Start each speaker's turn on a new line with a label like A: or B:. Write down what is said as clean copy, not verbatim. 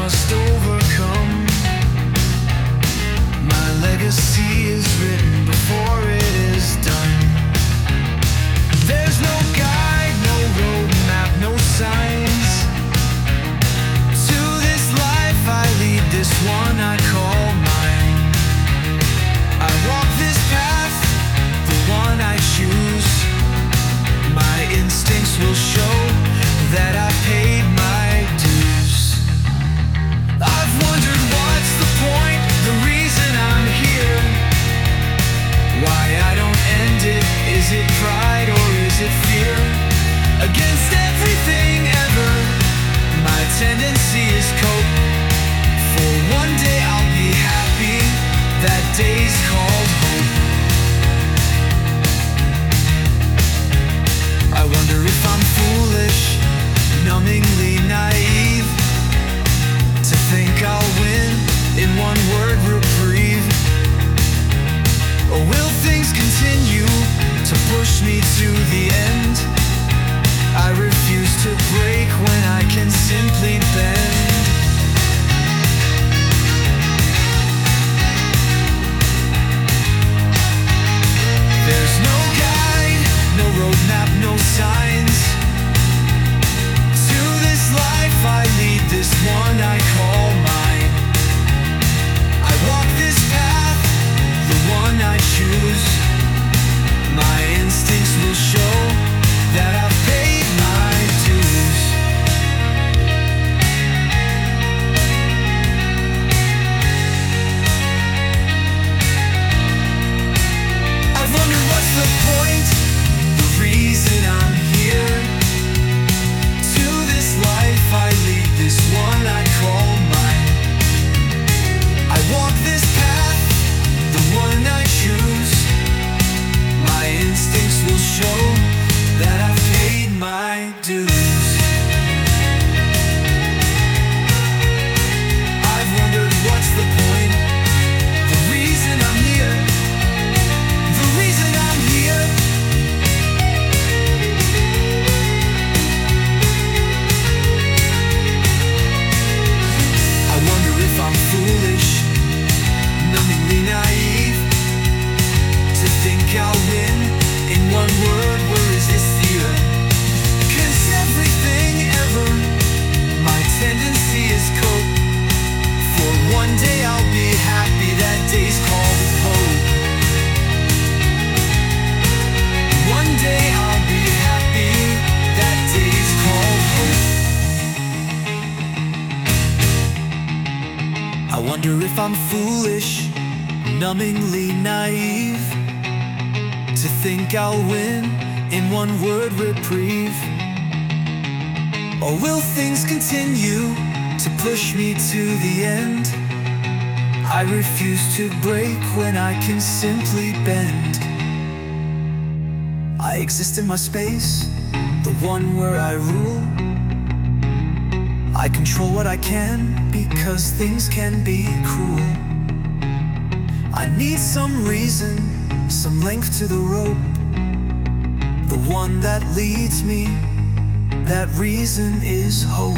A: must overcome. My legacy is written before it is done. There's no guide, no roadmap, no signs. To this life I lead, this one I call mine. I walk this path, the one I choose. My instincts will show that I paid my dues. I've wondered what's the point, the reason I'm here. Why I don't end it, is it pride or is it fear? Against everything ever, my tendency is cope. For one day I'll be happy, that day's called hope. I wonder if I'm foolish, numbingly naive, to think I'll win in one word, reprieve. Or will things continue to push me to the end? I refuse to break when I can simply bend. There's no guide, no roadmap, no signs. To this life I lead, this one I call mine. I walk this path, the one I choose. My instincts will show that I've paid my dues. I've wondered what's the point, the reason I'm here. To this life I lead, this one I call mine. I walk this path, the one I choose. My instincts will show that I've paid my dues. I've wondered what's the point, the reason I'm here, the reason I'm here. I wonder if I'm foolish, numbingly naive, to think I'll win in one word, where is this fear? 'Cause everything ever, my tendency is cope. For one day I'll be happy, that day's called hope. One day I'll be happy, that day's called hope. I wonder if I'm foolish, numbingly naive, to think I'll win in one word, reprieve. Or will things continue to push me to the end? I refuse to break when I can simply bend. I exist in my space, the one where I rule. I control what I can, because things can be cruel. I need some reason, some length to the rope, the one that leads me, that reason is hope.